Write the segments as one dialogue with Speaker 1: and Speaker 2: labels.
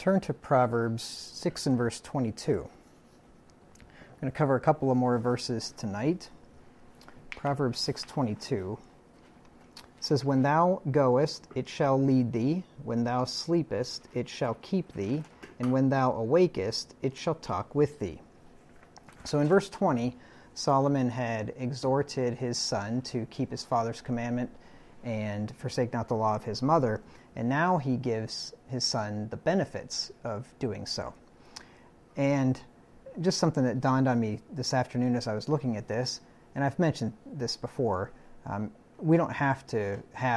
Speaker 1: turn to Proverbs 6 and verse 22. I'm going to cover a couple of more verses tonight. Proverbs 6:22 says, "When thou goest, it shall lead thee. When thou sleepest, it shall keep thee. And when thou awakest, it shall talk with thee." So in verse 20, Solomon had exhorted his son to keep his father's commandment and forsake not the law of his mother. And now he gives his son the benefits of doing so. And just something that dawned on me this afternoon as I was looking at this, and I've mentioned this before, we don't have to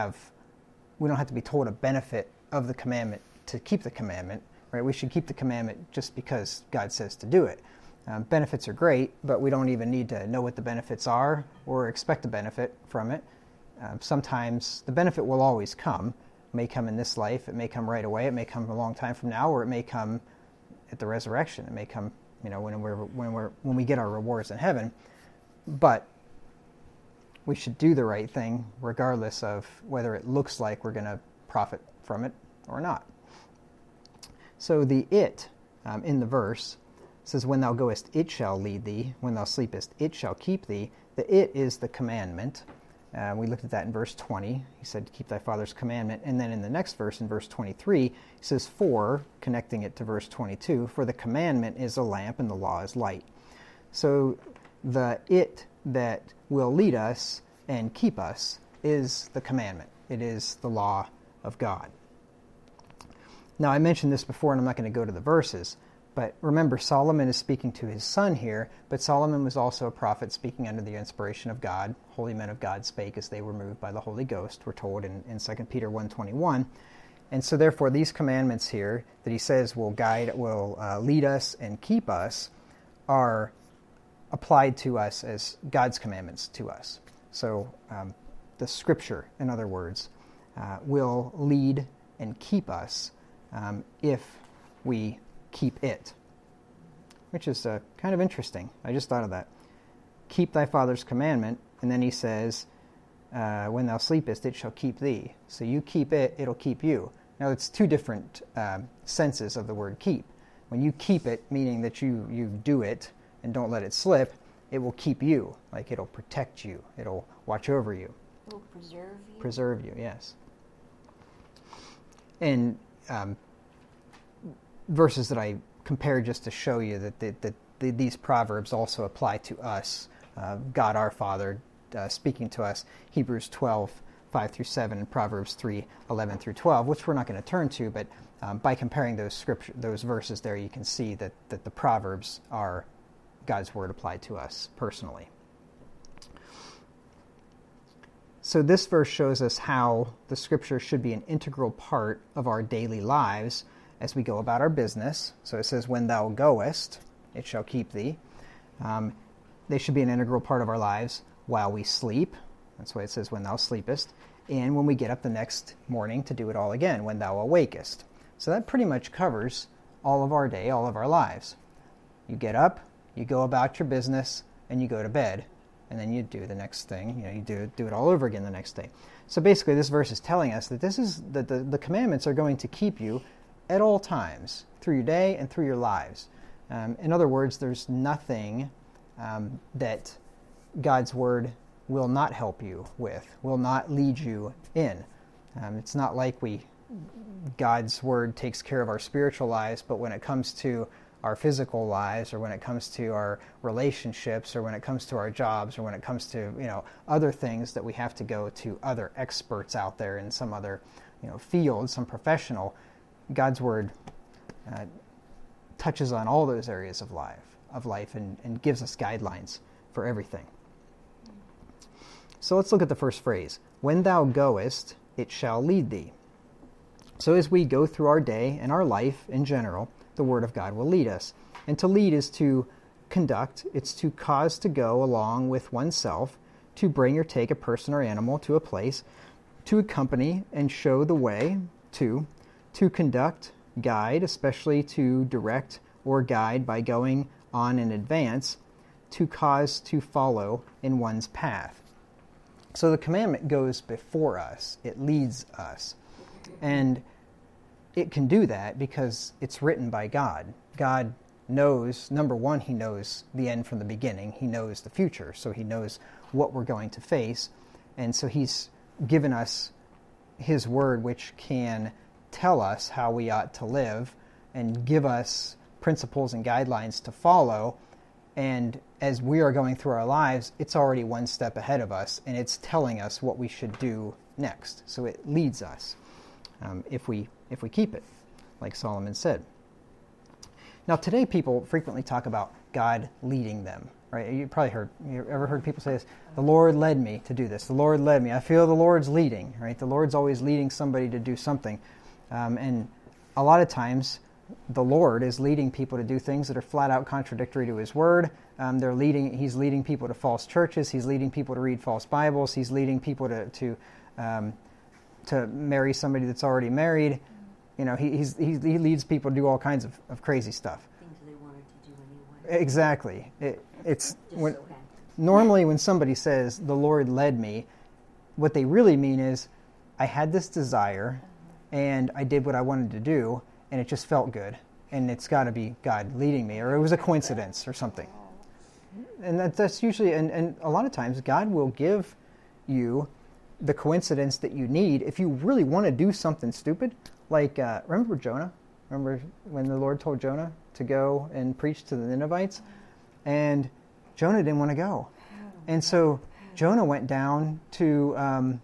Speaker 1: be told a benefit of the commandment to keep the commandment, right? We should keep the commandment just because God says to do it. Benefits are great, but we don't even need to know what the benefits are or expect a benefit from it. Sometimes the benefit will always come. It may come in this life, it may come right away, it may come a long time from now, or it may come at the resurrection. It may come, when we get our rewards in heaven. But we should do the right thing regardless of whether it looks like we're going to profit from it or not. So the "it" in the verse says, "When thou goest, it shall lead thee. When thou sleepest, it shall keep thee." The "it" is the commandment. We looked at that in verse 20. He said, "Keep thy father's commandment." And then in the next verse, in verse 23, he says, "For," connecting it to verse 22, "for the commandment is a lamp and the law is light." So the "it" that will lead us and keep us is the commandment. It is the law of God. Now, I mentioned this before, and I'm not going to go to the verses, but remember, Solomon is speaking to his son here, but Solomon was also a prophet speaking under the inspiration of God. Holy men of God spake as they were moved by the Holy Ghost, we're told in 2 Peter 1:21. And so therefore, these commandments here that he says will lead us and keep us are applied to us as God's commandments to us. So the Scripture, in other words, will lead and keep us if we keep it, which is kind of interesting. I just thought of that. Keep thy father's commandment, and then he says, when thou sleepest, it shall keep thee. So you keep it, it'll keep you. Now, it's two different senses of the word keep. When you keep it, meaning that you do it and don't let it slip, it will keep you, like it'll protect you, it'll watch over you.
Speaker 2: It will preserve you?
Speaker 1: Preserve you, yes. And verses that I compared just to show you that these proverbs also apply to us. God our Father speaking to us, Hebrews 12:5-7, and Proverbs 3:11-12, which we're not going to turn to, but by comparing those verses there, you can see that the proverbs are God's word applied to us personally. So this verse shows us how the Scripture should be an integral part of our daily lives as we go about our business. So it says, "When thou goest, it shall keep thee." They should be an integral part of our lives while we sleep. That's why it says, "When thou sleepest." And when we get up the next morning to do it all again, "When thou awakest." So that pretty much covers all of our day, all of our lives. You get up, you go about your business, and you go to bed. And then you do the next thing. You do it all over again the next day. So basically, this verse is telling us that the commandments are going to keep you at all times, through your day and through your lives. In other words, there's nothing that God's word will not help you with, will not lead you in. It's not like God's word takes care of our spiritual lives, but when it comes to our physical lives, or when it comes to our relationships, or when it comes to our jobs, or when it comes to other things that we have to go to other experts out there in some other field, some professional, God's word touches on all those areas of life and gives us guidelines for everything. So let's look at the first phrase. "When thou goest, it shall lead thee." So as we go through our day and our life in general, the Word of God will lead us. And to lead is to conduct. It's to cause to go along with oneself, to bring or take a person or animal to a place, to accompany and show the way to conduct, guide, especially to direct or guide by going on in advance, to cause to follow in one's path. So the commandment goes before us. It leads us. And it can do that because it's written by God. God knows, number one, he knows the end from the beginning. He knows the future, so he knows what we're going to face. And so he's given us his word, which can tell us how we ought to live and give us principles and guidelines to follow. And as we are going through our lives, it's already one step ahead of us, and it's telling us what we should do next. So it leads us if we keep it, like Solomon said. Now, today people frequently talk about God leading them, right? You ever heard people say this? The Lord led me to do this. The Lord led me. I feel the Lord's leading, right? The Lord's always leading somebody to do something. And a lot of times, the Lord is leading people to do things that are flat out contradictory to his word. He's leading people to false churches. He's leading people to read false Bibles. He's leading people to marry somebody that's already married. You know, he leads people to do all kinds of crazy stuff.
Speaker 2: Things they wanted to do anyway.
Speaker 1: Exactly. Normally when somebody says, the Lord led me, what they really mean is, I had this desire, and I did what I wanted to do, and it just felt good. And it's got to be God leading me, or it was a coincidence or something. And that's usually, and a lot of times, God will give you the coincidence that you need if you really want to do something stupid. Like, remember Jonah? Remember when the Lord told Jonah to go and preach to the Ninevites? And Jonah didn't want to go. And so Jonah went down to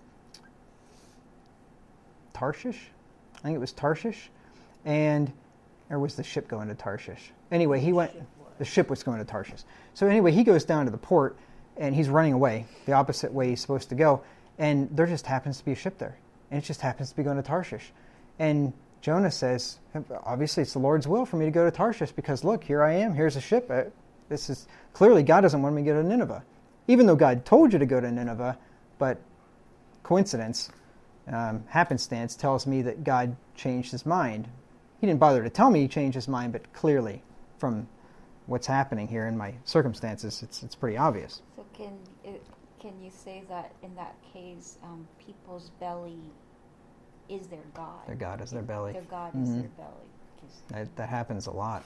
Speaker 1: Tarshish. I think it was Tarshish. Or was the ship going to Tarshish? Anyway, the ship was going to Tarshish. So anyway, he goes down to the port, and he's running away the opposite way he's supposed to go. And there just happens to be a ship there. And it just happens to be going to Tarshish. And Jonah says, obviously it's the Lord's will for me to go to Tarshish because look, here I am, here's a ship. This is clearly God doesn't want me to go to Nineveh. Even though God told you to go to Nineveh, but coincidence, happenstance tells me that God changed his mind. He didn't bother to tell me he changed his mind, but clearly from what's happening here in my circumstances, it's pretty obvious.
Speaker 3: So can you say that in that case, people's belly is their God?
Speaker 1: Their God is their belly.
Speaker 3: Their God is their belly.
Speaker 1: That happens a lot.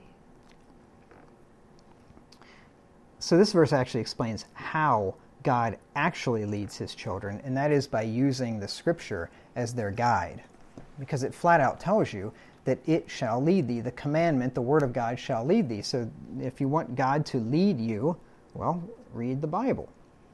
Speaker 1: So this verse actually explains how God actually leads his children, and that is by using the Scripture as their guide. Because it flat out tells you that it shall lead thee. The commandment, the Word of God, shall lead thee. So if you want God to lead you, well, read the Bible.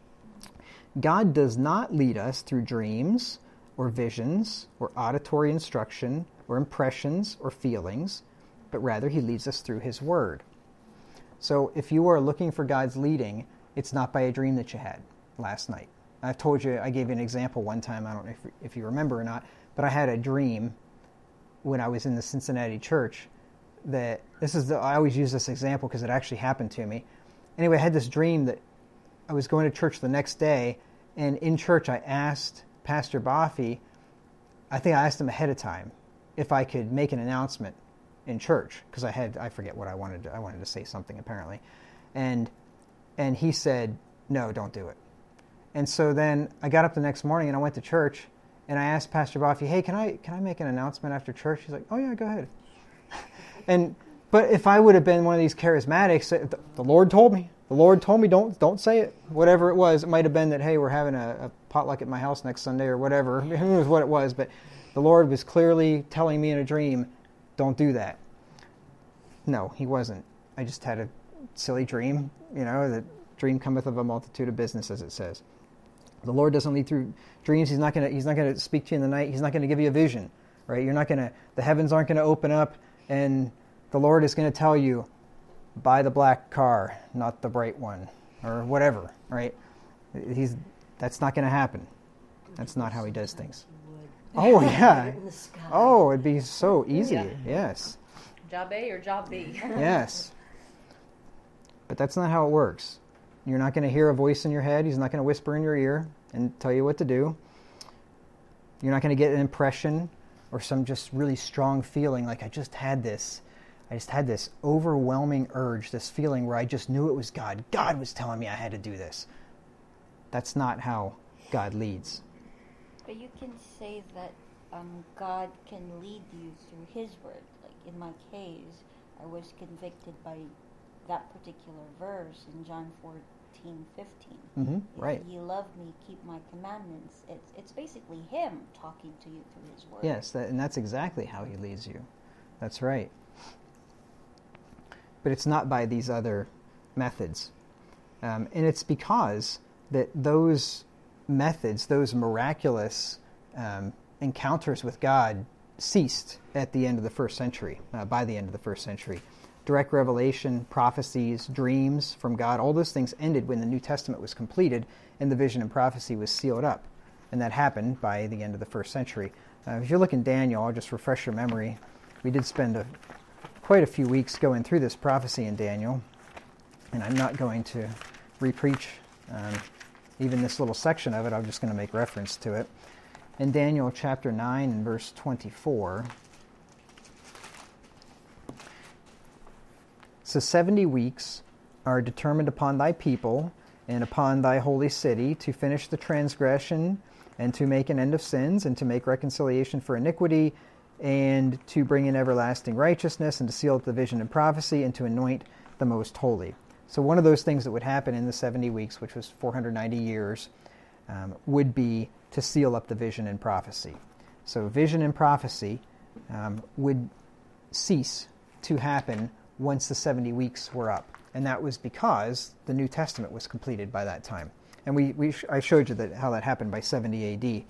Speaker 1: God does not lead us through dreams or visions or auditory instruction or impressions or feelings, but rather he leads us through his Word. So if you are looking for God's leading, it's not by a dream that you had last night. I gave you an example one time, I don't know if you remember or not, but I had a dream when I was in the Cincinnati church that, I always use this example because it actually happened to me. Anyway, I had this dream that I was going to church the next day, and in church I asked Pastor Boffey, I think I asked him ahead of time, if I could make an announcement in church, because I forget what I wanted to say something apparently. And he said, no, don't do it. And so then I got up the next morning and I went to church and I asked Pastor Boffey, hey, can I make an announcement after church? He's like, oh yeah, go ahead. But if I would have been one of these charismatics, the Lord told me, don't say it. Whatever it was, it might have been that, hey, we're having a potluck at my house next Sunday or whatever. Who knows what it was, but the Lord was clearly telling me in a dream, don't do that. No, he wasn't. I just had a silly dream, the dream cometh of a multitude of business, as it says. The Lord doesn't lead through dreams. He's not going to speak to you in the night. He's not going to give you a vision, right? The heavens aren't going to open up and the Lord is going to tell you, buy the black car, not the bright one, or whatever, right? That's not going to happen. That's not how he does things. Oh, yeah. Oh, it'd be so easy. Yeah. Yes.
Speaker 2: Job A or job B.
Speaker 1: Yes. But that's not how it works. You're not going to hear a voice in your head. He's not going to whisper in your ear and tell you what to do. You're not going to get an impression or some just really strong feeling like I just had this overwhelming urge, this feeling where I just knew it was God. God was telling me I had to do this. That's not how God leads.
Speaker 3: But you can say that God can lead you through His word. Like in my case, I was convicted by that particular verse in John 14:15.
Speaker 1: Mm-hmm. Right.
Speaker 3: If ye love me, keep my commandments. It's basically Him talking to you through His word.
Speaker 1: Yes, and that's exactly how He leads you. That's right. But it's not by these other methods. And it's because that those methods, those miraculous encounters with God ceased at the end of the first century, by the end of the first century. Direct revelation, prophecies, dreams from God, all those things ended when the New Testament was completed and the vision and prophecy was sealed up. And that happened by the end of the first century. If you look in Daniel, I'll just refresh your memory. We did spend quite a few weeks going through this prophecy in Daniel, and I'm not going to repreach even this little section of it. I'm just going to make reference to it. In Daniel chapter 9 and verse 24, so 70 weeks are determined upon thy people and upon thy holy city to finish the transgression and to make an end of sins and to make reconciliation for iniquity and to bring in everlasting righteousness and to seal up the vision and prophecy and to anoint the most holy. So one of those things that would happen in the 70 weeks, which was 490 years, would be to seal up the vision and prophecy. So vision and prophecy would cease to happen once the 70 weeks were up. And that was because the New Testament was completed by that time. And I showed you how that happened by 70 A.D.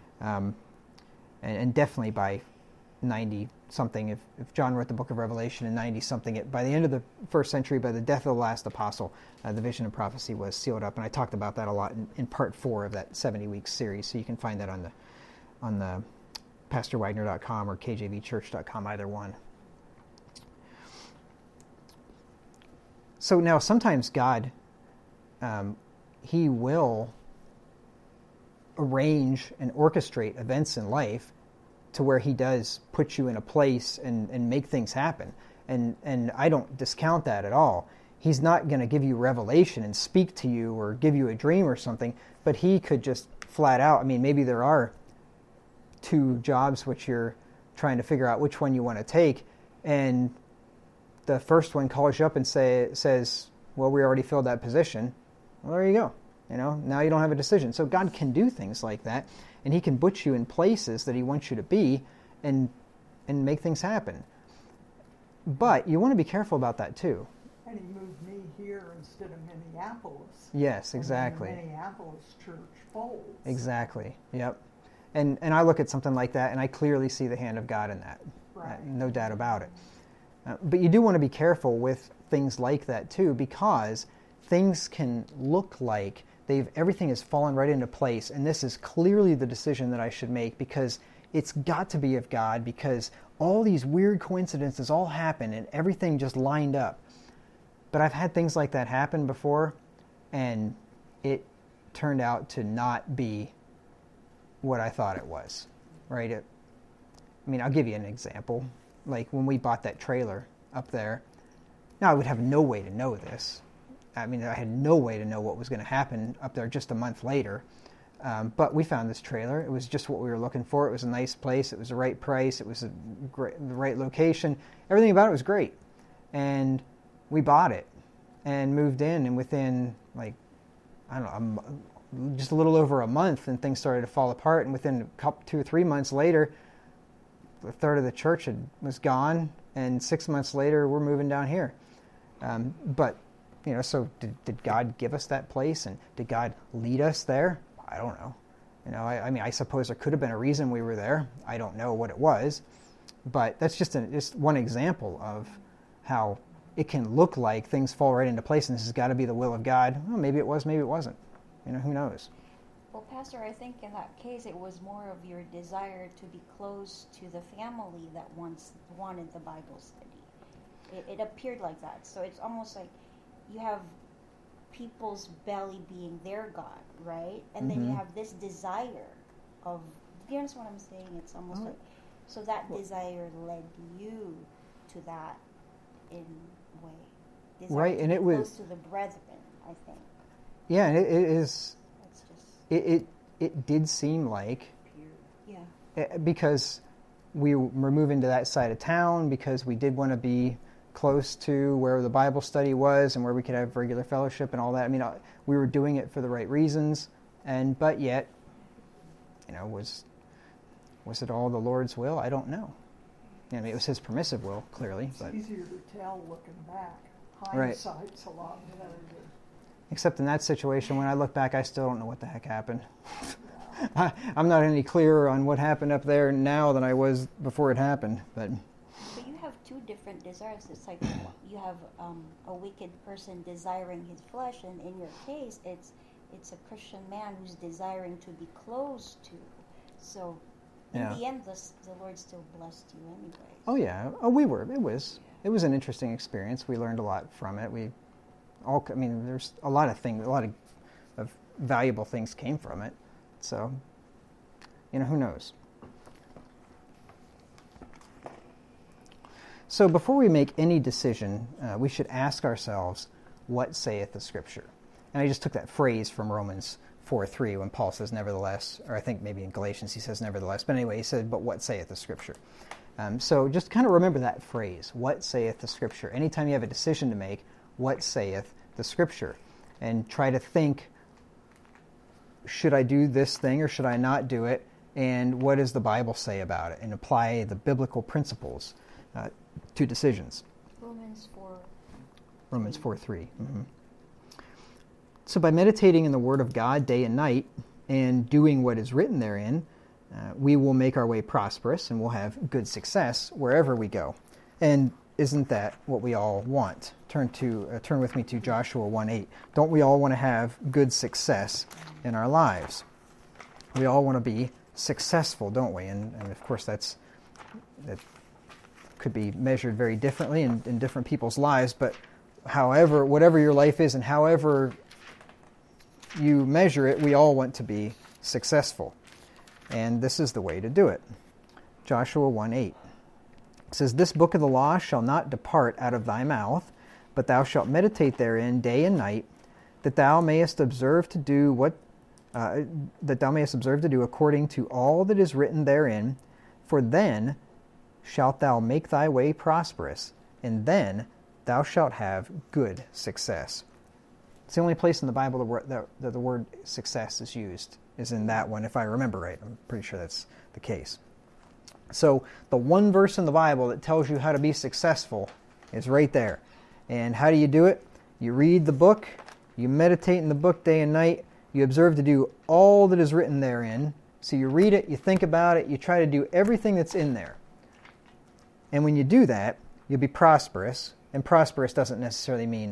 Speaker 1: And definitely by 90-something. If John wrote the book of Revelation in 90-something, by the end of the first century, by the death of the last apostle, the vision and prophecy was sealed up. And I talked about that a lot in part 4 of that 70-week series. So you can find that on the PastorWagner.com or KJVChurch.com, either one. So now sometimes God, He will arrange and orchestrate events in life to where He does put you in a place and make things happen. And I don't discount that at all. He's not going to give you revelation and speak to you or give you a dream or something, but He could just flat out, maybe there are 2 jobs which you're trying to figure out which one you want to take, and the first one calls you up and says, well, we already filled that position. Well, there you go. Now you don't have a decision. So God can do things like that, and He can put you in places that He wants you to be and make things happen. But you want to be careful about that too.
Speaker 4: And He moved me here instead of Minneapolis.
Speaker 1: Yes, exactly.
Speaker 4: And the Minneapolis church folds.
Speaker 1: Exactly. Yep. And I look at something like that, and I clearly see the hand of God in that.
Speaker 4: Right.
Speaker 1: No doubt about it. But you do want to be careful with things like that too, because things can look like everything has fallen right into place, and this is clearly the decision that I should make because it's got to be of God, because all these weird coincidences all happen and everything just lined up. But I've had things like that happen before, and it turned out to not be what I thought it was, right? I'll give you an example. Like when we bought that trailer up there, now I would have no way to know this. I had no way to know what was going to happen up there just a month later. But we found this trailer. It was just what we were looking for. It was a nice place. It was the right price. It was the right location. Everything about it was great. And we bought it and moved in. And within, just a little over a month, and things started to fall apart. And within 2 or 3 months later, a third of the church was gone. And 6 months later, we're moving down here. So did God give us that place, and did God lead us there? I don't know. I suppose there could have been a reason we were there. I don't know what it was, but that's just one example of how it can look like things fall right into place, and this has got to be the will of God. Well, maybe it was, maybe it wasn't. Who knows?
Speaker 3: Well, Pastor, I think in that case it was more of your desire to be close to the family that once wanted the Bible study. It appeared like that. So it's almost like you have people's belly being their God, right? And then you have this desire of, do you understand what I'm saying? It's almost like, so that desire led you to that in a way. Desire
Speaker 1: right, and it was
Speaker 3: close to the brethren, I think.
Speaker 1: Yeah, and it is.
Speaker 3: That's just
Speaker 1: It did seem like
Speaker 3: yeah.
Speaker 1: because we were moving to that side of town, because we did want to be close to where the Bible study was and where we could have regular fellowship and all that. I mean, we were doing it for the right reasons, but yet, was it all the Lord's will? I don't know. I mean, it was His permissive will, clearly.
Speaker 4: It's easier to tell looking back.
Speaker 1: Right.
Speaker 4: Hindsight's a lot better than...
Speaker 1: Except in that situation, when I look back, I still don't know what the heck happened. I'm not any clearer on what happened up there now than I was before it happened. But
Speaker 3: you have two different desires. It's like you have a wicked person desiring his flesh, and in your case, it's a Christian man who's desiring to be close to. So in the end, the Lord still blessed you anyway.
Speaker 1: Oh yeah, we were. It was an interesting experience. We learned a lot from it. There's a lot of things, a lot of valuable things came from it. So, who knows? So before we make any decision, we should ask ourselves, what saith the Scripture? And I just took that phrase from Romans 4:3 when Paul says nevertheless, or I think maybe in Galatians he says nevertheless, but anyway, he said, but what saith the Scripture? So just kind of remember that phrase, what saith the Scripture? Anytime you have a decision to make, what saith the Scripture? And try to think, should I do this thing or should I not do it? And what does the Bible say about it? And apply the biblical principles to decisions.
Speaker 3: Romans
Speaker 1: 4:3. Mm-hmm. So by meditating in the Word of God day and night and doing what is written therein, we will make our way prosperous and we'll have good success wherever we go. And isn't that what we all want? Turn with me to Joshua 1:8. Don't we all want to have good success in our lives? We all want to be successful, don't we? And of course that could be measured very differently in different people's lives, but whatever your life is and however you measure it, we all want to be successful. And this is the way to do it. Joshua 1:8. It says, this book of the law shall not depart out of thy mouth, but thou shalt meditate therein day and night, that thou mayest observe to do according to all that is written therein. For then shalt thou make thy way prosperous, and then thou shalt have good success. It's the only place in the Bible that the word success is used, is in that one, if I remember right. I'm pretty sure that's the case. So the one verse in the Bible that tells you how to be successful is right there. And how do you do it? You read the book, you meditate in the book day and night, you observe to do all that is written therein. So you read it, you think about it, you try to do everything that's in there. And when you do that, you'll be prosperous. And prosperous doesn't necessarily mean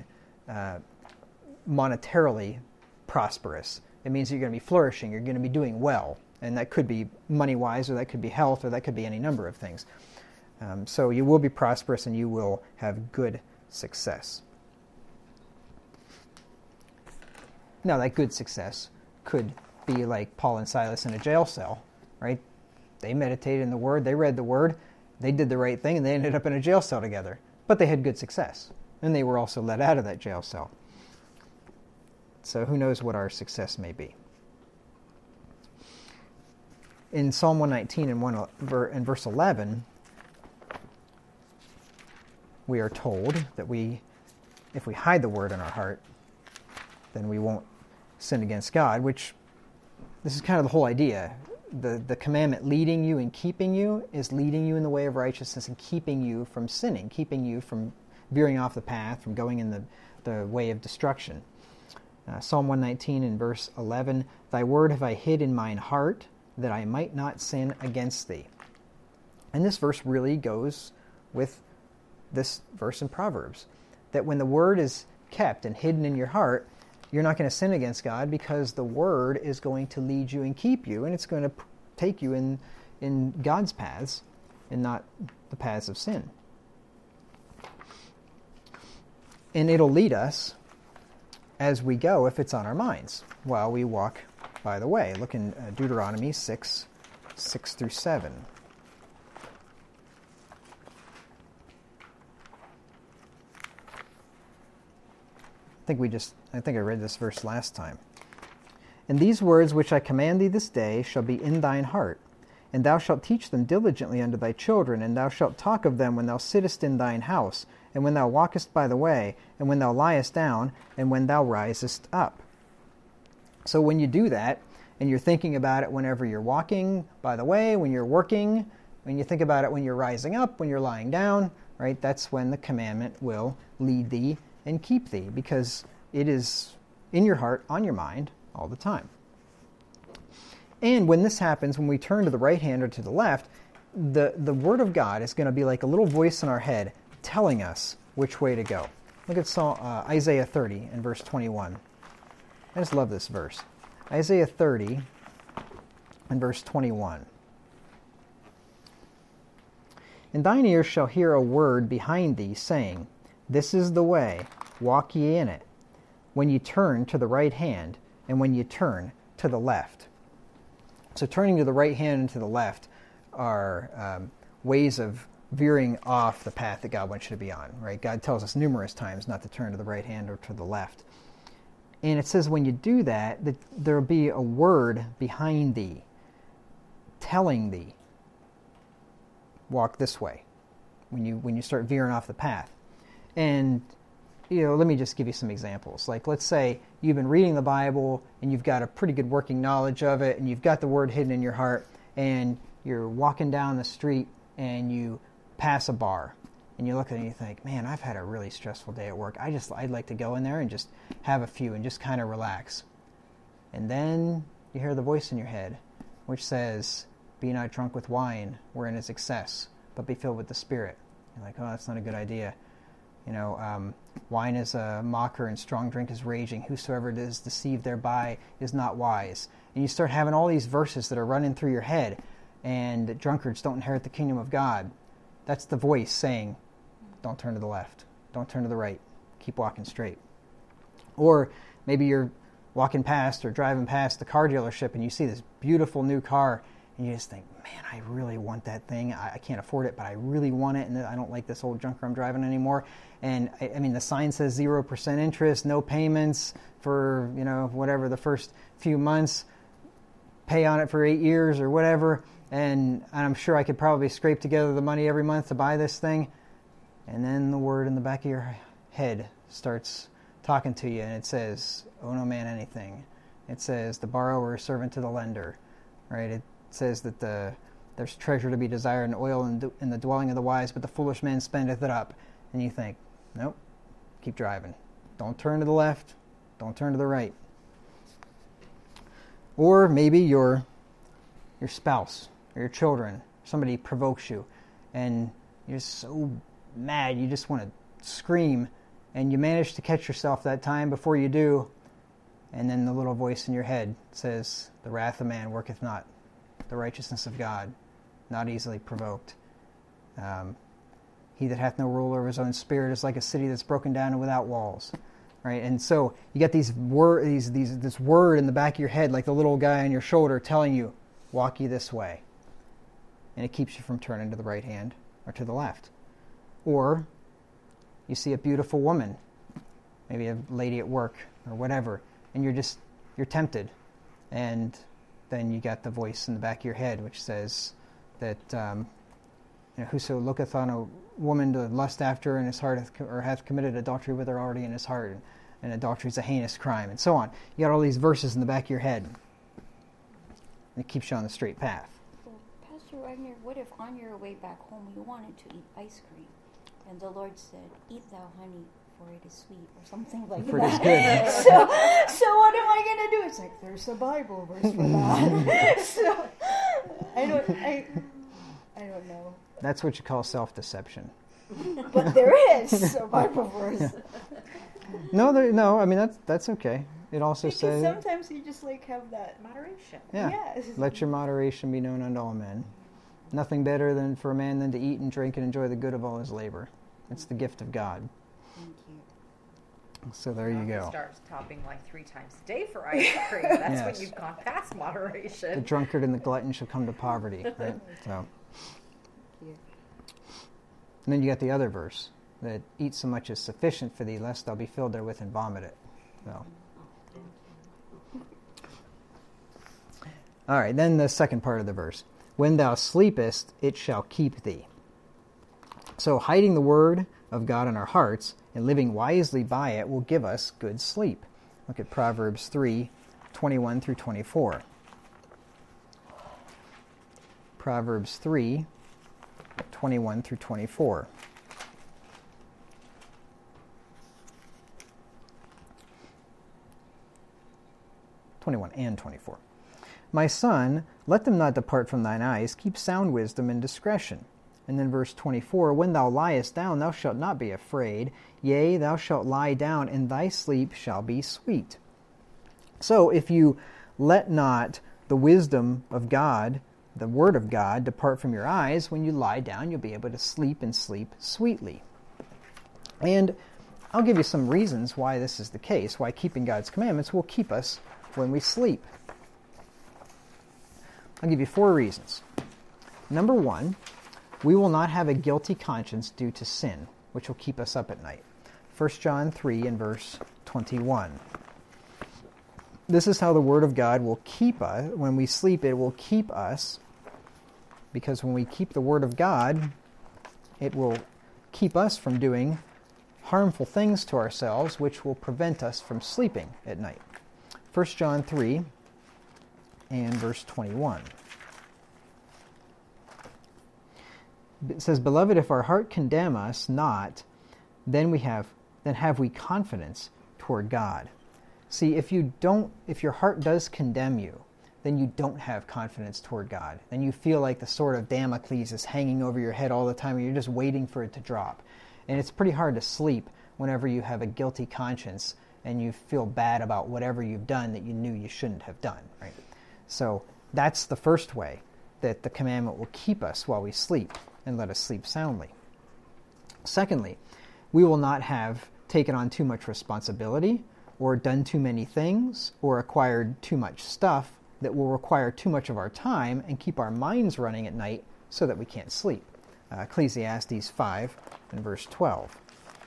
Speaker 1: monetarily prosperous. It means you're going to be flourishing, you're going to be doing well. And that could be money-wise, or that could be health, or that could be any number of things. So you will be prosperous and you will have good success. Now, that good success could be like Paul and Silas in a jail cell, right? They meditated in the Word, they read the Word, they did the right thing, and they ended up in a jail cell together. But they had good success. And they were also let out of that jail cell. So who knows what our success may be. In Psalm 119 and verse 11, we are told that if we hide the Word in our heart, then we won't sin against God, which this is kind of the whole idea. The commandment leading you and keeping you is leading you in the way of righteousness and keeping you from sinning, keeping you from veering off the path, from going in the way of destruction. Psalm 119 and verse 11, thy word have I hid in mine heart, that I might not sin against thee. And this verse really goes with this verse in Proverbs, that when the word is kept and hidden in your heart, you're not going to sin against God, because the word is going to lead you and keep you, and it's going to take you in God's paths and not the paths of sin. And it'll lead us as we go if it's on our minds while we walk by the way. Look in Deuteronomy 6:6-7. I think I read this verse last time. And these words which I command thee this day shall be in thine heart, And thou shalt teach them diligently unto thy children, and thou shalt talk of them when thou sittest in thine house, and when thou walkest by the way, and when thou liest down, and when thou risest up. So when you do that, and you're thinking about it whenever you're walking by the way, when you're working, when you think about it when you're rising up, when you're lying down, right, that's when the commandment will lead thee and keep thee, because it is in your heart, on your mind, all the time. And when this happens, when we turn to the right hand or to the left, the Word of God is going to be like a little voice in our head telling us which way to go. Look at Isaiah 30 and verse 21. I just love this verse. Isaiah 30 and verse 21. And thine ears shall hear a word behind thee, saying, This is the way, walk ye in it, when ye turn to the right hand, and when ye turn to the left. So turning to the right hand and to the left are ways of veering off the path that God wants you to be on, right? God tells us numerous times not to turn to the right hand or to the left. And it says when you do that there will be a word behind thee, telling thee, walk this way, when you start veering off the path. And let me just give you some examples. Like, let's say you've been reading the Bible and you've got a pretty good working knowledge of it, and you've got the word hidden in your heart, and you're walking down the street and you pass a bar, and you look at it and you think, man, I've had a really stressful day at work. I'd like to go in there and just have a few and just kind of relax. And then you hear the voice in your head, which says, be not drunk with wine, wherein is excess, but be filled with the Spirit. You're like, oh, that's not a good idea. Wine is a mocker and strong drink is raging. Whosoever is deceived thereby is not wise. And you start having all these verses that are running through your head, and drunkards don't inherit the kingdom of God. That's the voice saying, don't turn to the left. Don't turn to the right. Keep walking straight. Or maybe you're walking past or driving past the car dealership and you see this beautiful new car, and you just think, man, I really want that thing. I can't afford it, but I really want it, and I don't like this old junker I'm driving anymore. And I mean, the sign says 0% interest, no payments for, whatever, the first few months, pay on it for 8 years or whatever. And I'm sure I could probably scrape together the money every month to buy this thing. And then the word in the back of your head starts talking to you, and it says, owe no man anything. It says the borrower is servant to the lender, right? It says that there's treasure to be desired and oil in the dwelling of the wise, but the foolish man spendeth it up. And you think, nope, keep driving. Don't turn to the left. Don't turn to the right. Or maybe your spouse or your children, somebody provokes you, and you're so mad, you just want to scream, and you manage to catch yourself that time before you do, and then the little voice in your head says, the wrath of man worketh not, the righteousness of God, not easily provoked. He that hath no rule over his own spirit is like a city that's broken down and without walls. Right? And so you get this word in the back of your head, like the little guy on your shoulder telling you, walk ye this way. And it keeps you from turning to the right hand or to the left. Or you see a beautiful woman, maybe a lady at work or whatever, and you're tempted. And then you got the voice in the back of your head which says that whoso looketh on a woman to lust after her in his heart hath committed adultery with her already in his heart, and adultery is a heinous crime, and so on. You got all these verses in the back of your head, and it keeps you on the straight path.
Speaker 3: Well, Pastor Wagner, what if on your way back home you wanted to eat ice cream, and the Lord said, "Eat thou honey, for it is sweet," or something like
Speaker 1: Fruit is
Speaker 3: that?
Speaker 1: good.
Speaker 3: So what am I going to do? It's like, there's a Bible verse for that. So I don't know.
Speaker 1: That's what you call self-deception.
Speaker 3: But there is a Bible verse.
Speaker 1: No. I mean that's okay. It also
Speaker 3: Because
Speaker 1: says
Speaker 3: sometimes you just have that
Speaker 2: Moderation.
Speaker 1: Yeah.
Speaker 3: Yes.
Speaker 1: Let your moderation be known unto all men. Nothing better than for a man than to eat and drink and enjoy the good of all his labor. It's the gift of God.
Speaker 3: Thank you.
Speaker 1: So there you go.
Speaker 2: Start topping 3 times a day for ice cream. That's
Speaker 1: Yes.
Speaker 2: when you've gone past
Speaker 1: The
Speaker 2: moderation.
Speaker 1: drunkard and the glutton shall come to poverty. Right? So. And then you got the other verse, that eat so much as sufficient for thee, lest thou be filled therewith and vomit it. So. All right, then the second part of the verse. When thou sleepest, it shall keep thee. So hiding the word of God in our hearts and living wisely by it will give us good sleep. Look at Proverbs 3:21 through 24. Proverbs 3:21 through 24. And 24. My son, let them not depart from thine eyes. Keep sound wisdom and discretion. And then verse 24, when thou liest down, thou shalt not be afraid. Yea, thou shalt lie down, and thy sleep shall be sweet. So if you let not the wisdom of God, the word of God, depart from your eyes, when you lie down, you'll be able to sleep and sleep sweetly. And I'll give you some reasons why this is the case, why keeping God's commandments will keep us when we sleep. I'll give you 4 reasons. Number 1, we will not have a guilty conscience due to sin, which will keep us up at night. 1 John 3 and verse 21. This is how the Word of God will keep us. When we sleep, it will keep us, because when we keep the Word of God, it will keep us from doing harmful things to ourselves, which will prevent us from sleeping at night. 1 John 3 and verse 21. It says, Beloved, if our heart condemn us not, then have we confidence toward God. See, if your heart does condemn you, then you don't have confidence toward God. Then you feel like the sword of Damocles is hanging over your head all the time, and you're just waiting for it to drop. And it's pretty hard to sleep whenever you have a guilty conscience and you feel bad about whatever you've done that you knew you shouldn't have done, right? So that's the first way that the commandment will keep us while we sleep and let us sleep soundly. Secondly, we will not have taken on too much responsibility or done too many things or acquired too much stuff that will require too much of our time and keep our minds running at night so that we can't sleep. Ecclesiastes 5 and verse 12.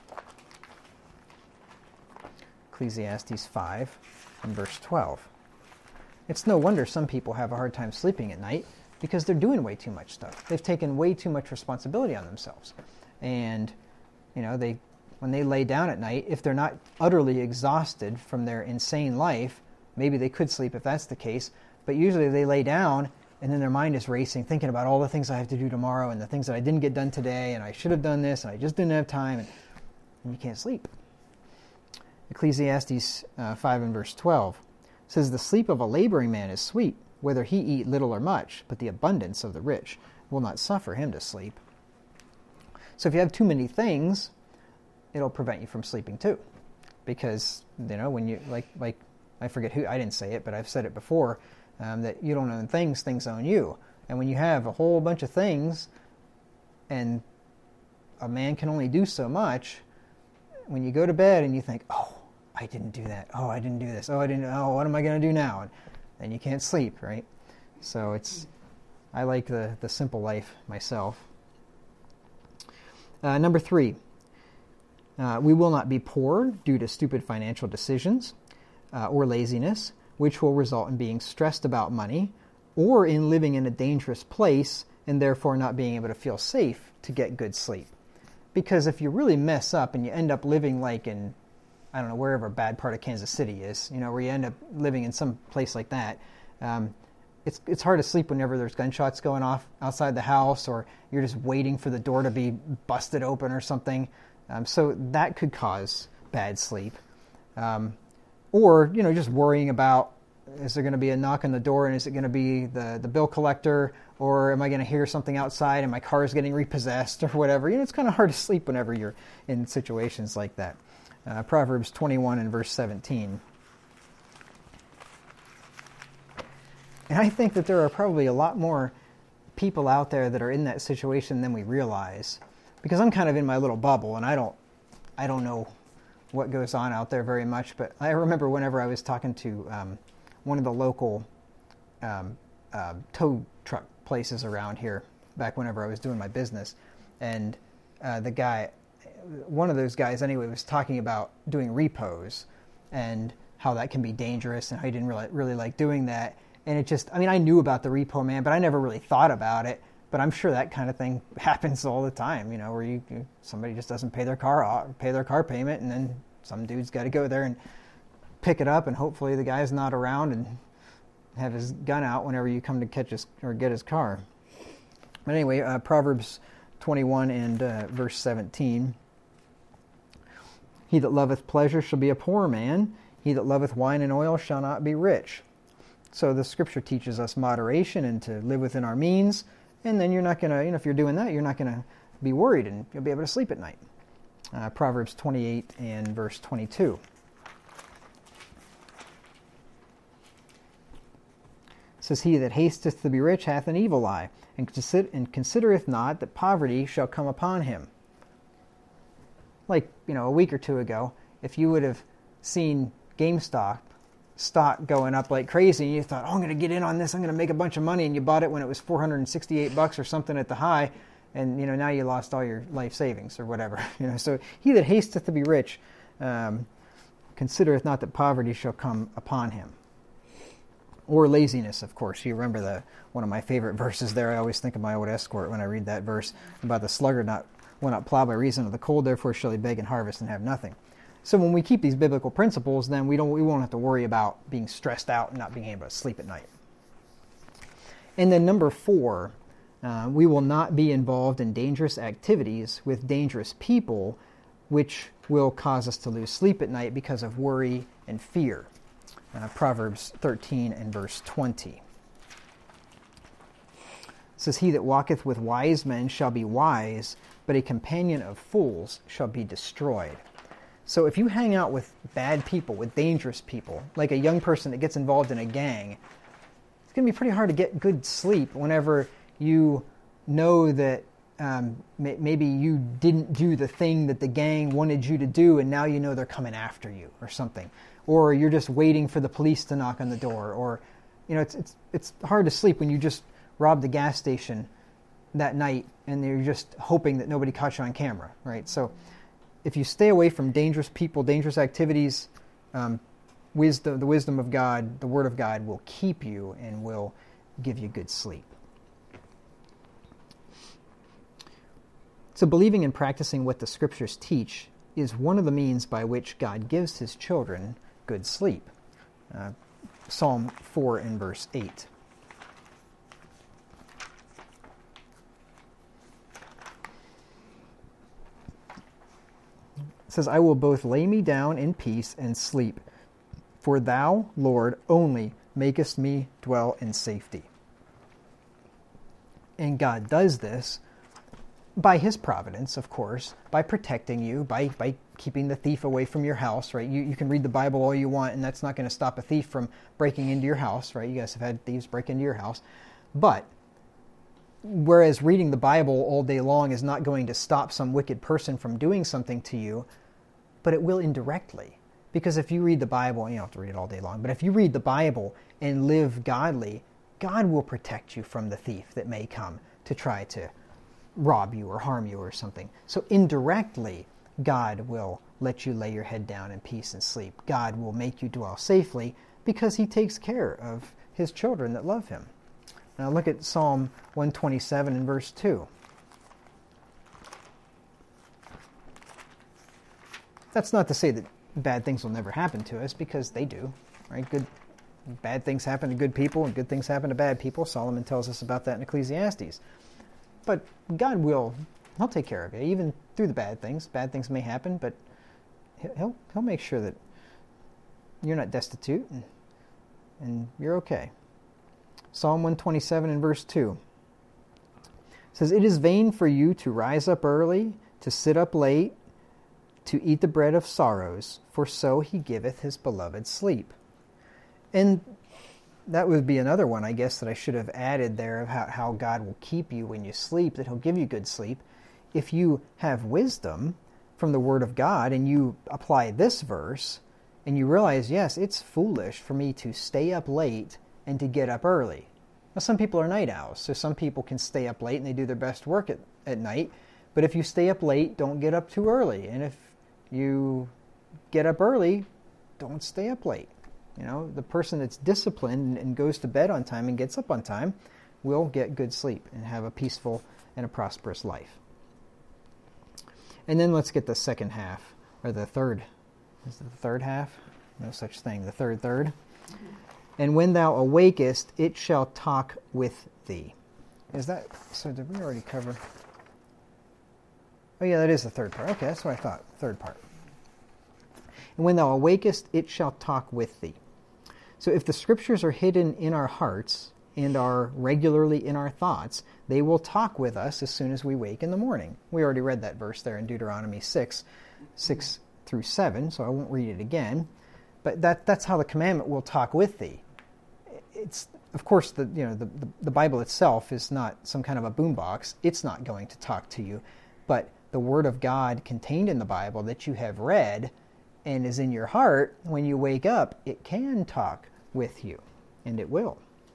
Speaker 1: Ecclesiastes 5 and verse 12. It's no wonder some people have a hard time sleeping at night because they're doing way too much stuff. They've taken way too much responsibility on themselves. And, when they lay down at night, if they're not utterly exhausted from their insane life, maybe they could sleep if that's the case, but usually they lay down and then their mind is racing, thinking about all the things I have to do tomorrow and the things that I didn't get done today and I should have done this and I just didn't have time, and you can't sleep. Ecclesiastes 5 and verse 12 says, The sleep of a laboring man is sweet, whether he eat little or much, but the abundance of the rich will not suffer him to sleep. So if you have too many things, it'll prevent you from sleeping too. Because, when you, like I forget who, I didn't say it, but I've said it before, that you don't own things, things own you. And when you have a whole bunch of things, and a man can only do so much, when you go to bed and you think, oh, I didn't do that, oh, I didn't do this, what am I going to do now? And you can't sleep, right? So I like the simple life myself. Number 3, we will not be poor due to stupid financial decisions or laziness, which will result in being stressed about money or in living in a dangerous place and therefore not being able to feel safe to get good sleep. Because if you really mess up and you end up living like in, wherever a bad part of Kansas City is, where you end up living in some place like that, it's hard to sleep whenever there's gunshots going off outside the house or you're just waiting for the door to be busted open or something. So that could cause bad sleep. Or, just worrying about, is there going to be a knock on the door and is it going to be the bill collector, or am I going to hear something outside and my car is getting repossessed or whatever. It's kind of hard to sleep whenever you're in situations like that. Proverbs 21 and verse 17. And I think that there are probably a lot more people out there that are in that situation than we realize. Because I'm kind of in my little bubble and I don't know what goes on out there very much, but I remember whenever I was talking to one of the local tow truck places around here, back whenever I was doing my business, and one of those guys anyway, was talking about doing repos and how that can be dangerous and how he didn't really like doing that. And it just, I mean, I knew about the Repo Man, but I never really thought about it. But I'm sure that kind of thing happens all the time, you know, where somebody just doesn't pay their car payment, and then some dude's got to go there and pick it up, and hopefully the guy's not around and have his gun out whenever you come to catch his or get his car. But anyway, Proverbs 21 and verse 17. He that loveth pleasure shall be a poor man. He that loveth wine and oil shall not be rich. So the scripture teaches us moderation and to live within our means. And then you're not going to, if you're doing that, you're not going to be worried and you'll be able to sleep at night. Proverbs 28 and verse 22. It says, he that hasteth to be rich hath an evil eye, and considereth not that poverty shall come upon him. Like, a week or two ago, if you would have seen GameStop stock going up like crazy, and you thought, I'm going to get in on this, I'm going to make a bunch of money, and you bought it when it was $468 or something at the high, and now you lost all your life savings or whatever. So he that hasteth to be rich considereth not that poverty shall come upon him. Or laziness, of course. You remember one of my favorite verses there. I always think of my old escort when I read that verse about the sluggard will not plow by reason of the cold, therefore shall he beg and harvest and have nothing. So when we keep these biblical principles, then we won't have to worry about being stressed out and not being able to sleep at night. And then number 4, we will not be involved in dangerous activities with dangerous people, which will cause us to lose sleep at night because of worry and fear. Proverbs 13 and verse 20. It says, he that walketh with wise men shall be wise, but a companion of fools shall be destroyed. So if you hang out with bad people, with dangerous people, like a young person that gets involved in a gang, it's going to be pretty hard to get good sleep whenever you know that maybe you didn't do the thing that the gang wanted you to do, and now you know they're coming after you or something. Or you're just waiting for the police to knock on the door. Or, it's hard to sleep when you just robbed a gas station that night and you're just hoping that nobody caught you on camera, right? So if you stay away from dangerous people, dangerous activities, the wisdom of God, the Word of God will keep you and will give you good sleep. So believing and practicing what the Scriptures teach is one of the means by which God gives His children good sleep. Psalm 4 and verse 8. It says, I will both lay me down in peace and sleep, for thou, Lord, only makest me dwell in safety. And God does this by His providence, of course, by protecting you, by keeping the thief away from your house, right? You can read the Bible all you want, and that's not going to stop a thief from breaking into your house, right? You guys have had thieves break into your house. But whereas reading the Bible all day long is not going to stop some wicked person from doing something to you, but it will indirectly. Because if you read the Bible, you don't have to read it all day long, but if you read the Bible and live godly, God will protect you from the thief that may come to try to rob you or harm you or something. So indirectly, God will let you lay your head down in peace and sleep. God will make you dwell safely because He takes care of His children that love Him. Now look at Psalm 127 and verse 2. That's not to say that bad things will never happen to us, because they do, right? Bad things happen to good people and good things happen to bad people. Solomon tells us about that in Ecclesiastes. But God He'll take care of you, even through the bad things. Bad things may happen, but He'll make sure that you're not destitute and you're okay. Psalm 127 and verse 2 says, it is vain for you to rise up early, to sit up late, to eat the bread of sorrows, for so He giveth His beloved sleep. And that would be another one, I guess, that I should have added there, of how God will keep you when you sleep, that He'll give you good sleep. If you have wisdom from the Word of God and you apply this verse and you realize, yes, it's foolish for me to stay up late and to get up early. Now, some people are night owls, so some people can stay up late and they do their best work at night. But if you stay up late, don't get up too early. And if you get up early, don't stay up late. The person that's disciplined and goes to bed on time and gets up on time will get good sleep and have a peaceful and a prosperous life. And then let's get the second half, or the third. Is it the third half? No such thing. The third. Mm-hmm. And when thou awakest, it shall talk with thee. Is that, so did we already cover? Oh yeah, that is the third part. Okay, that's what I thought, third part. And when thou awakest, it shall talk with thee. So if the scriptures are hidden in our hearts and are regularly in our thoughts, they will talk with us as soon as we wake in the morning. We already read that verse there in Deuteronomy 6 through 7, so I won't read it again. But that's how the commandment will talk with thee. It's, of course, the Bible itself is not some kind of a boombox. It's not going to talk to you. But the Word of God contained in the Bible that you have read and is in your heart, when you wake up, it can talk with you, and it will.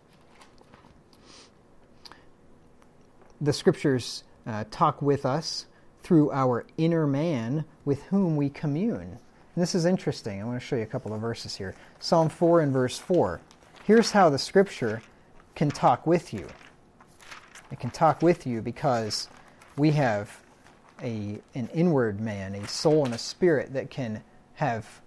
Speaker 1: The Scriptures talk with us through our inner man with whom we commune. And this is interesting. I want to show you a couple of verses here. Psalm 4 and verse 4. Here's how the Scripture can talk with you. It can talk with you because we have an inward man, a soul and a spirit that can have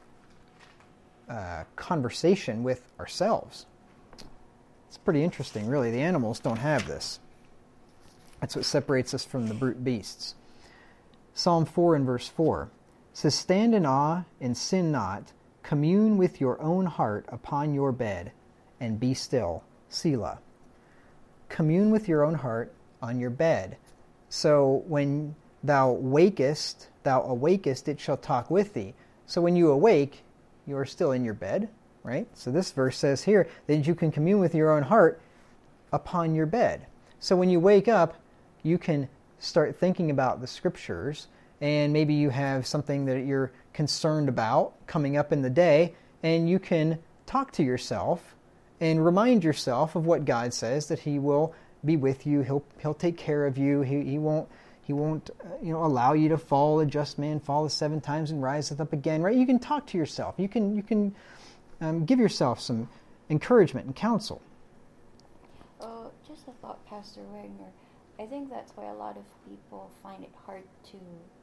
Speaker 1: conversation with ourselves. It's pretty interesting, really. The animals don't have this. That's what separates us from the brute beasts. Psalm 4 and verse 4 says, Stand in awe and sin not, commune with your own heart upon your bed, and be still. Selah. Commune with your own heart on your bed. So when thou awakest, it shall talk with thee. So when you awake, you are still in your bed, right? So this verse says here that you can commune with your own heart upon your bed. So when you wake up, you can start thinking about the Scriptures, and maybe you have something that you're concerned about coming up in the day, and you can talk to yourself and remind yourself of what God says, that He will be with you. He'll take care of you. He won't allow you to fall. A just man falleth 7 times and riseth up again. Right? You can talk to yourself. You can give yourself some encouragement and counsel.
Speaker 3: Just a thought, Pastor Wagner. I think that's why a lot of people find it hard to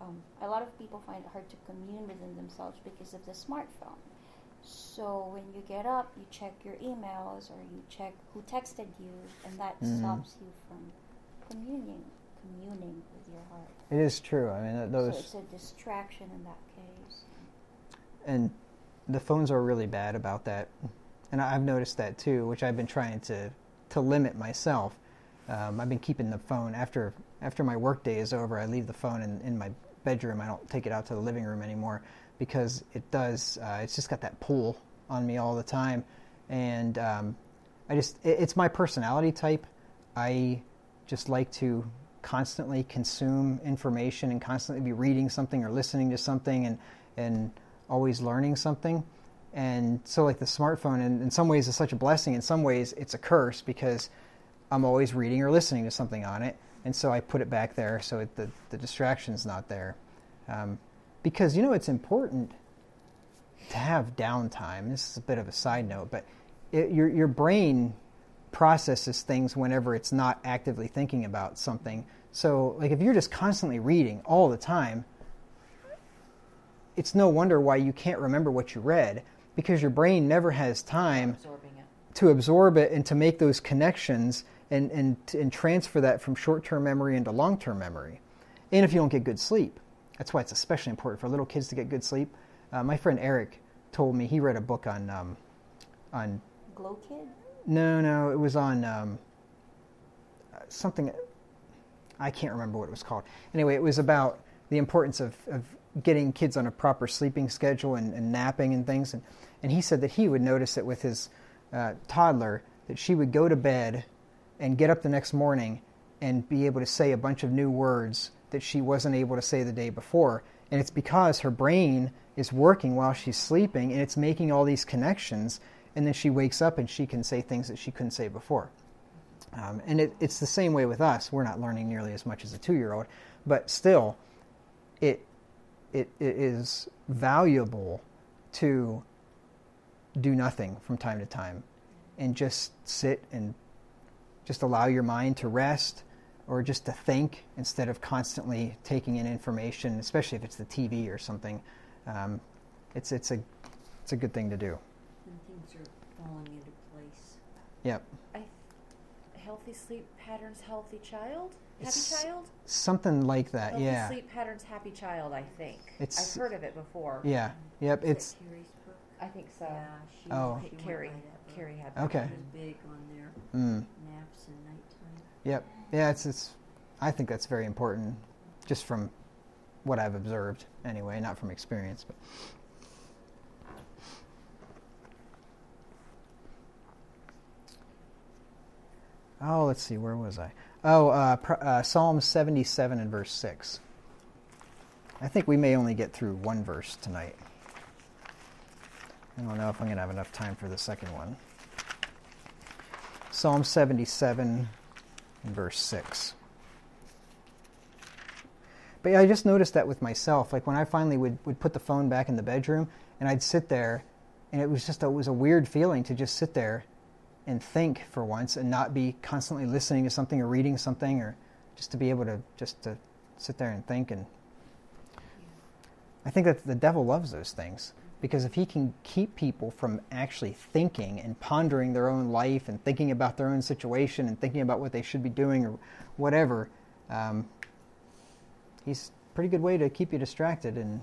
Speaker 3: commune within themselves because of the smartphone. So when you get up, you check your emails or you check who texted you, and that stops you from communing with your heart.
Speaker 1: It is true. I mean, those.
Speaker 3: So it's a distraction in that case.
Speaker 1: And the phones are really bad about that, and I've noticed that too, which I've been trying to limit myself. I've been keeping the phone after my work day is over. I leave the phone in my bedroom. I don't take it out to the living room anymore because it's just got that pull on me all the time, and it's my personality type. I just like to constantly consume information and constantly be reading something or listening to something and always learning something. And so like the smartphone in some ways is such a blessing. In some ways it's a curse because I'm always reading or listening to something on it. And so I put it back there so the distraction's not there. Because it's important to have downtime. This is a bit of a side note, but your brain processes things whenever it's not actively thinking about something. So like if you're just constantly reading all the time, it's no wonder why you can't remember what you read, because your brain never has time to absorb it and to make those connections and transfer that from short-term memory into long-term memory. And if you don't get good sleep, that's why it's especially important for little kids to get good sleep. My friend Eric told me he read a book on
Speaker 3: Glow Kid?
Speaker 1: No, it was on something. I can't remember what it was called. Anyway, it was about the importance of getting kids on a proper sleeping schedule and napping and things. And he said that he would notice it with his toddler, that she would go to bed and get up the next morning and be able to say a bunch of new words that she wasn't able to say the day before. And it's because her brain is working while she's sleeping, and it's making all these connections, and then she wakes up and she can say things that she couldn't say before. And it's the same way with us. We're not learning nearly as much as a 2-year-old, but still, it is valuable to do nothing from time to time and just sit and just allow your mind to rest, or just to think instead of constantly taking in information, especially if it's the TV or something. It's a good thing to do.
Speaker 5: And things are falling into place.
Speaker 1: Yep.
Speaker 2: Healthy sleep patterns, healthy child? Happy
Speaker 1: It's
Speaker 2: child?
Speaker 1: Something like that,
Speaker 2: Healthy
Speaker 1: yeah.
Speaker 2: sleep patterns, happy child, I think.
Speaker 1: It's-
Speaker 2: I've heard of it before.
Speaker 1: Yeah, yep,
Speaker 5: Is that
Speaker 1: it's,
Speaker 5: Carrie's book?
Speaker 2: I think so.
Speaker 5: Yeah, she,
Speaker 1: Oh.
Speaker 5: she went
Speaker 2: Carrie.
Speaker 5: by that book.
Speaker 2: Carrie had
Speaker 1: okay.
Speaker 5: She was big on their naps and nighttime.
Speaker 1: Yep, yeah, it's, I think that's very important, just from what I've observed anyway, not from experience, but. Oh, let's see, where was I? Oh, Psalm 77 and verse 6. I think we may only get through one verse tonight. I don't know if I'm going to have enough time for the second one. Psalm 77 and verse 6. But yeah, I just noticed that with myself. Like when I finally would put the phone back in the bedroom, and I'd sit there, and it was a weird feeling to just sit there and think for once, and not be constantly listening to something or reading something, or just to be able to sit there and think. And I think that the devil loves those things, because if he can keep people from actually thinking and pondering their own life and thinking about their own situation and thinking about what they should be doing or whatever, he's a pretty good way to keep you distracted and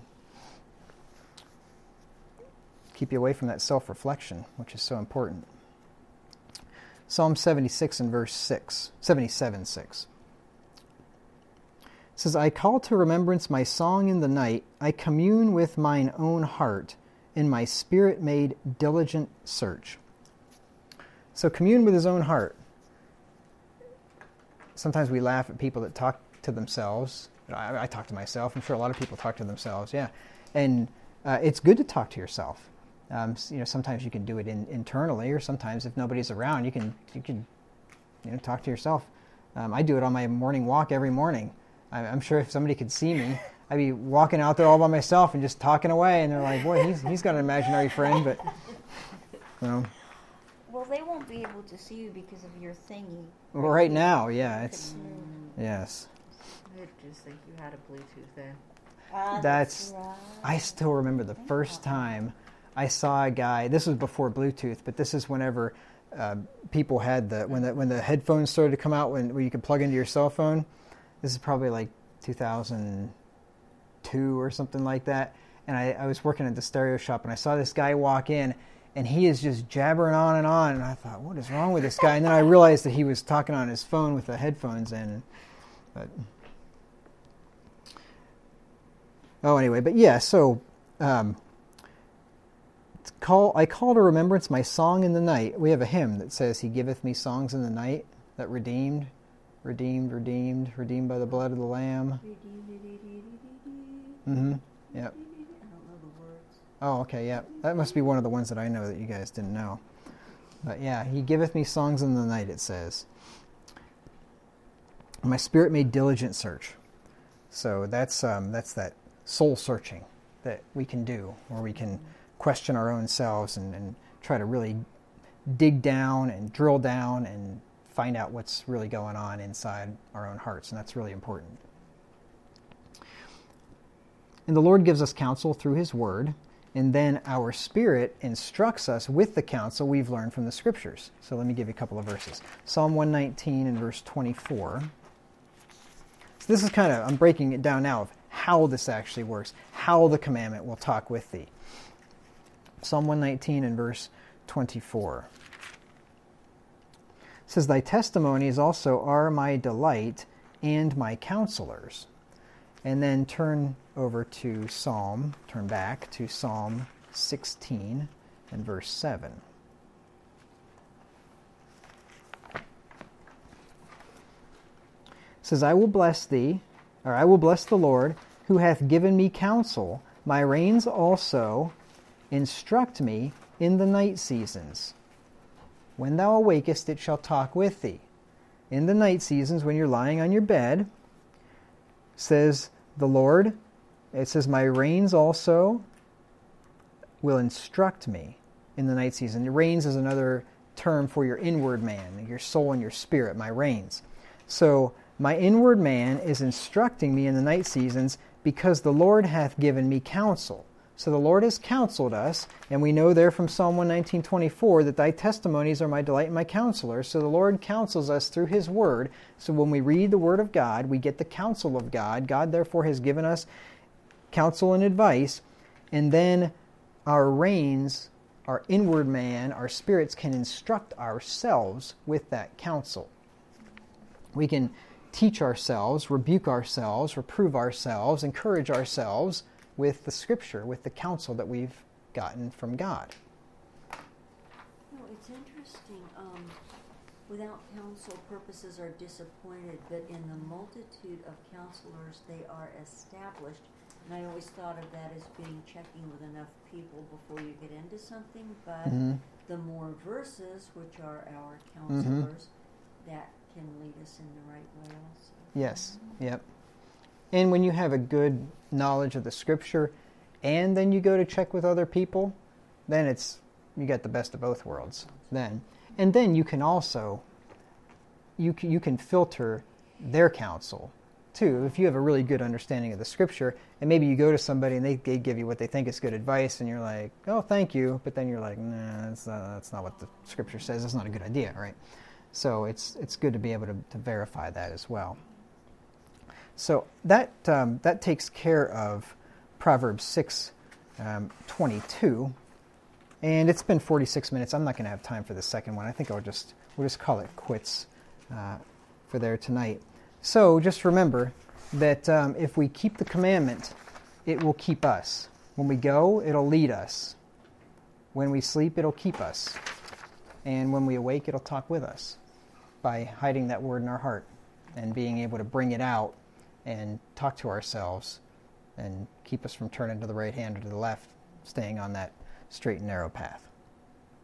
Speaker 1: keep you away from that self-reflection, which is so important. Psalm 76 and verse 6, 77, 6. It says, I call to remembrance my song in the night. I commune with mine own heart. In my spirit made diligent search. So commune with his own heart. Sometimes we laugh at people that talk to themselves. I talk to myself. I'm sure a lot of people talk to themselves, yeah. And it's good to talk to yourself. Sometimes you can do it internally, or sometimes if nobody's around, you can talk to yourself. I do it on my morning walk every morning. I'm sure if somebody could see me, I'd be walking out there all by myself and just talking away, and they're like, boy, he's got an imaginary friend, but,
Speaker 3: Well, they won't be able to see you because of your thingy.
Speaker 1: Well, right now, yeah, it's, yes.
Speaker 2: I'd just think you had a Bluetooth in.
Speaker 1: That's,
Speaker 3: right.
Speaker 1: I still remember the first time I saw a guy, this was before Bluetooth, but this is whenever people had when the headphones started to come out, where you could plug into your cell phone. This is probably like 2002 or something like that. And I was working at the stereo shop, and I saw this guy walk in, and he is just jabbering on. And I thought, what is wrong with this guy? And then I realized that he was talking on his phone with the headphones in. But anyway, but yeah, so I call to remembrance my song in the night. We have a hymn that says, He giveth me songs in the night, that redeemed by the blood of the Lamb. Mm-hmm. Yep.
Speaker 5: I don't know the words.
Speaker 1: Oh, okay, yeah. That must be one of the ones that I know that you guys didn't know. But yeah, He giveth me songs in the night, it says. My spirit made diligent search. So that's that soul searching that we can do, where we can question our own selves and try to really dig down and drill down and find out what's really going on inside our own hearts, and that's really important. And the Lord gives us counsel through His Word, and then our spirit instructs us with the counsel we've learned from the Scriptures. So let me give you a couple of verses. Psalm 119 and verse 24. So this is I'm breaking it down now of how this actually works, how the commandment will talk with thee. Psalm 119 and verse 24. It says, Thy testimonies also are my delight and my counselors. And then turn back to Psalm 16 and verse 7. It says, I will bless the Lord, who hath given me counsel. My reins also instruct me in the night seasons. When thou awakest, it shall talk with thee. In the night seasons, when you're lying on your bed, says the Lord, it says, my reins also will instruct me in the night season. The reins is another term for your inward man, your soul and your spirit, my reins. So my inward man is instructing me in the night seasons because the Lord hath given me counsel. So the Lord has counseled us, and we know there from Psalm 119:24 that thy testimonies are my delight and my counselor. So the Lord counsels us through his word. So when we read the word of God, we get the counsel of God. God therefore has given us counsel and advice, and then our reins, our inward man, our spirits can instruct ourselves with that counsel. We can teach ourselves, rebuke ourselves, reprove ourselves, encourage ourselves with the Scripture, with the counsel that we've gotten from God.
Speaker 5: No, it's interesting. Without counsel, purposes are disappointed, but in the multitude of counselors, they are established. And I always thought of that as being checking with enough people before you get into something, but the more verses, which are our counselors, that can lead us in the right way also.
Speaker 1: Yes, yep. And when you have a good knowledge of the Scripture, and then you go to check with other people, then you get the best of both worlds. Then, and then you can also you can filter their counsel too. If you have a really good understanding of the Scripture, and maybe you go to somebody and they give you what they think is good advice, and you're like, "Oh, thank you," but then you're like, "Nah, that's not what the Scripture says. That's not a good idea, right?" So it's good to be able to verify that as well. So that takes care of Proverbs 6:22, and it's been 46 minutes. I'm not going to have time for the second one. I think we'll just call it quits for there tonight. So just remember that if we keep the commandment, it will keep us. When we go, it'll lead us. When we sleep, it'll keep us. And when we awake, it'll talk with us by hiding that word in our heart and being able to bring it out and talk to ourselves and keep us from turning to the right hand or to the left, staying on that straight and narrow path.